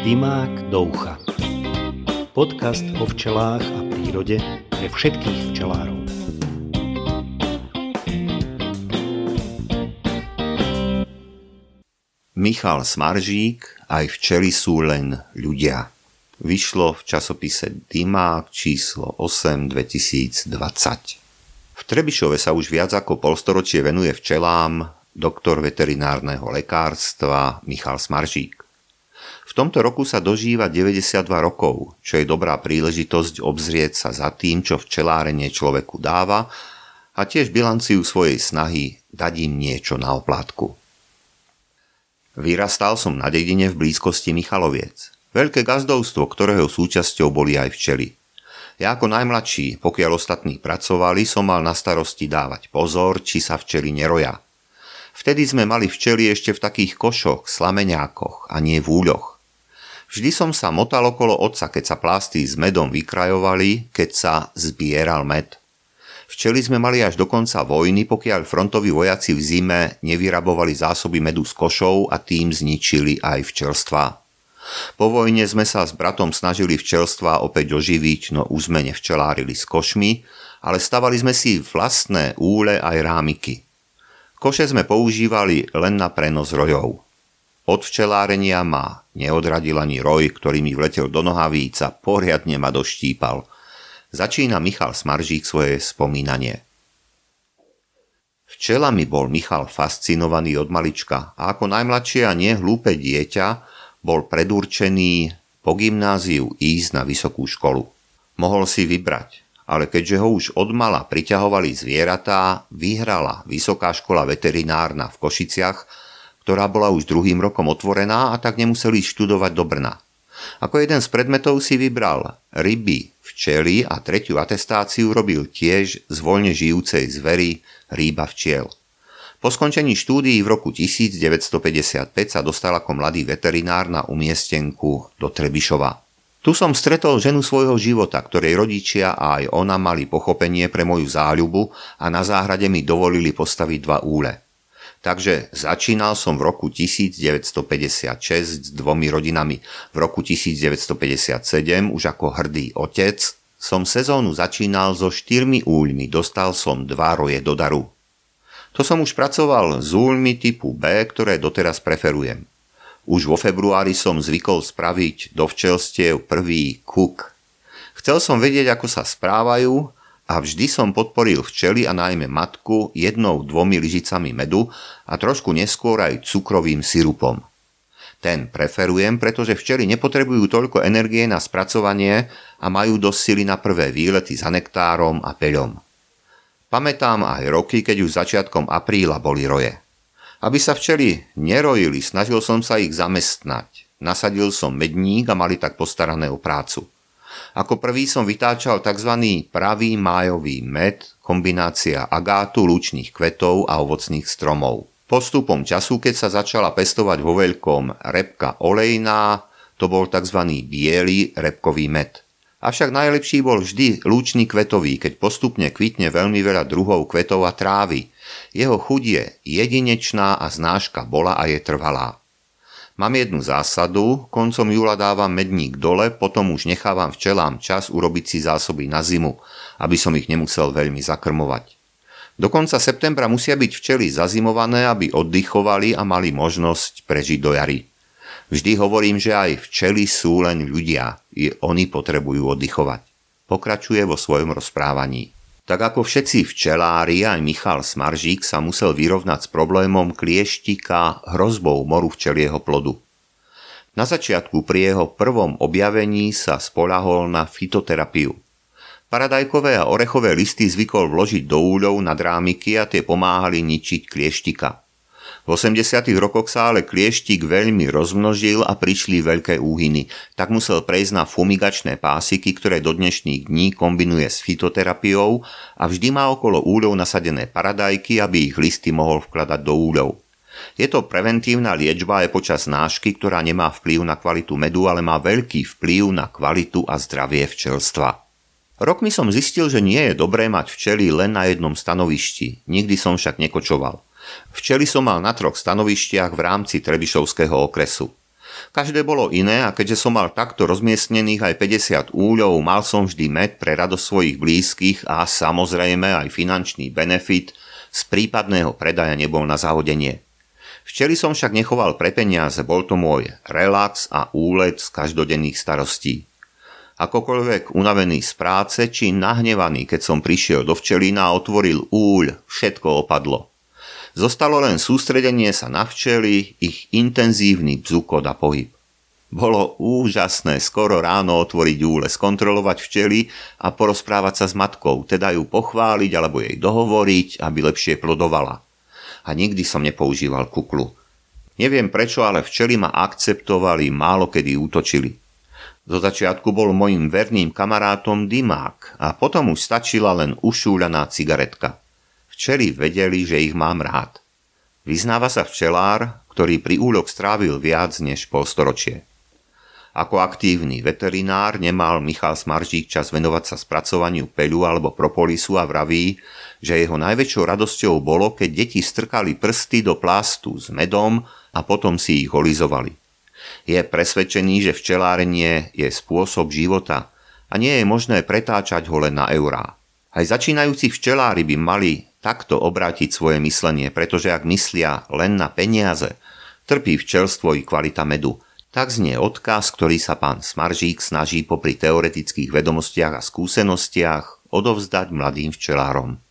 Dymák do ucha. Podcast o včelách a prírode pre všetkých včelárov. Michal Smaržík, aj včely sú len ľudia. Vyšlo v časopise Dymák číslo 8 2020. V Trebišove sa už viac ako polstoročie venuje včelám doktor veterinárneho lekárstva Michal Smaržík. V tomto roku sa dožíva 92 rokov, čo je dobrá príležitosť obzrieť sa za tým, čo včelárenie človeku dáva a tiež bilanciu svojej snahy dať im niečo na oplátku. Vyrastal som na dedine v blízkosti Michaloviec. Veľké gazdovstvo, ktorého súčasťou boli aj včely. Ja ako najmladší, pokiaľ ostatní pracovali, som mal na starosti dávať pozor, či sa včely neroja. Vtedy sme mali včely ešte v takých košoch, slameňákoch a nie v úľoch. Vždy som sa motal okolo otca, keď sa plásty s medom vykrajovali, keď sa zbieral med. Včely sme mali až do konca vojny, pokiaľ frontoví vojaci v zime nevyrabovali zásoby medu z košov a tým zničili aj včelstvá. Po vojne sme sa s bratom snažili včelstvá opäť oživiť, no už sme nevčelárili s košmi, ale stavali sme si vlastné úle aj rámiky. Koše sme používali len na prenos rojov. Od včelárenia ma neodradil ani roj, ktorý mi vletel do nohavíc a poriadne ma doštípal. Začína Michal Smaržík svoje spomínanie. Včelami bol Michal fascinovaný od malička a ako najmladšie a nehlúpe dieťa bol predurčený po gymnáziu ísť na vysokú školu. Mohol si vybrať, ale keďže ho už odmala priťahovali zvieratá, vyhrala Vysoká škola veterinárna v Košiciach, ktorá bola už druhým rokom otvorená a tak nemuseli študovať do Brna. Ako jeden z predmetov si vybral ryby, včely a tretiu atestáciu robil tiež z voľne žijúcej zvery rýba včiel. Po skončení štúdií v roku 1955 sa dostal ako mladý veterinár na umiestenku do Trebišova. Tu som stretol ženu svojho života, ktorej rodičia a aj ona mali pochopenie pre moju záľubu a na záhrade mi dovolili postaviť 2 úle. Takže začínal som v roku 1956 s 2 rodinami. V roku 1957 už ako hrdý otec som sezónu začínal so 4 úľmi, dostal som 2 roje do daru. To som už pracoval s úľmi typu B, ktoré doteraz preferujem. Už vo februári som zvykol spraviť do včelstiev prvý kuk. Chcel som vedieť, ako sa správajú, a vždy som podporil včely a najmä matku 1-2 lyžicami medu a trošku neskôr aj cukrovým sirupom. Ten preferujem, pretože včely nepotrebujú toľko energie na spracovanie a majú dosť sily na prvé výlety za nektárom a peľom. Pamätám aj roky, keď už začiatkom apríla boli roje. Aby sa včely nerojili, snažil som sa ich zamestnať. Nasadil som medník a mali tak postarané o prácu. Ako prvý som vytáčal tzv. Pravý májový med, kombinácia agátu, lúčnych kvetov a ovocných stromov. Postupom času, keď sa začala pestovať vo veľkom repka olejná, to bol tzv. Biely repkový med. Avšak najlepší bol vždy lúčny kvetový, keď postupne kvitne veľmi veľa druhov kvetov a trávy. Jeho chuť je jedinečná a znáška bola a je trvalá. Mám jednu zásadu, koncom júla dávam medník dole, potom už nechávam včelám čas urobiť si zásoby na zimu, aby som ich nemusel veľmi zakrmovať. Do konca septembra musia byť včely zazimované, aby oddychovali a mali možnosť prežiť do jary. Vždy hovorím, že aj včely sú len ľudia, i oni potrebujú oddychovať. Pokračuje vo svojom rozprávaní. Tak ako všetci včelári, aj Michal Smaržík sa musel vyrovnať s problémom klieštika hrozbou moru včelieho plodu. Na začiatku pri jeho prvom objavení sa spoľahol na fytoterapiu. Paradajkové a orechové listy zvykol vložiť do úľov nad rámiky a tie pomáhali ničiť klieštika. V 80. rokoch sa ale klieštik veľmi rozmnožil a prišli veľké úhyny, tak musel prejsť na fumigačné pásiky, ktoré do dnešných dní kombinuje s fytoterapiou a vždy má okolo úľov nasadené paradajky, aby ich listy mohol vkladať do úľov. Je to preventívna liečba aj počas nášky, ktorá nemá vplyv na kvalitu medu, ale má veľký vplyv na kvalitu a zdravie včelstva. Rokmi som zistil, že nie je dobré mať včely len na jednom stanovišti, nikdy som však nekočoval. Včely som mal na 3 stanovištiach v rámci Trebišovského okresu. Každé bolo iné a keďže som mal takto rozmiestnených aj 50 úľov, mal som vždy med pre radosť svojich blízkych a samozrejme aj finančný benefit, z prípadného predaja nebol na zahodenie. Včely som však nechoval pre peniaze, bol to môj relax a úlet z každodenných starostí. Akokoľvek unavený z práce či nahnevaný, keď som prišiel do včelína a otvoril úľ, všetko opadlo. Zostalo len sústredenie sa na včely, ich intenzívny bzukot a pohyb. Bolo úžasné skoro ráno otvoriť úle, skontrolovať včely a porozprávať sa s matkou, teda ju pochváliť alebo jej dohovoriť, aby lepšie plodovala. A nikdy som nepoužíval kuklu. Neviem prečo, ale včely ma akceptovali, málo kedy útočili. Zo začiatku bol mojim verným kamarátom dymák a potom už stačila len ušúľaná cigaretka. Včely vedeli, že ich mám rád. Vyznáva sa včelár, ktorý pri úľoch strávil viac než polstoročie. Ako aktívny veterinár nemal Michal Smaržík čas venovať sa spracovaniu peľu alebo propolisu a vraví, že jeho najväčšou radosťou bolo, keď deti strkali prsty do plastu s medom a potom si ich olizovali. Je presvedčený, že včelárenie je spôsob života a nie je možné pretáčať ho len na eurá. Aj začínajúci včelári by mali takto obrátiť svoje myslenie, pretože ak myslia len na peniaze, trpí včelstvo i kvalita medu. Tak znie odkaz, ktorý sa pán Smaržík snaží popri teoretických vedomostiach a skúsenostiach odovzdať mladým včelárom.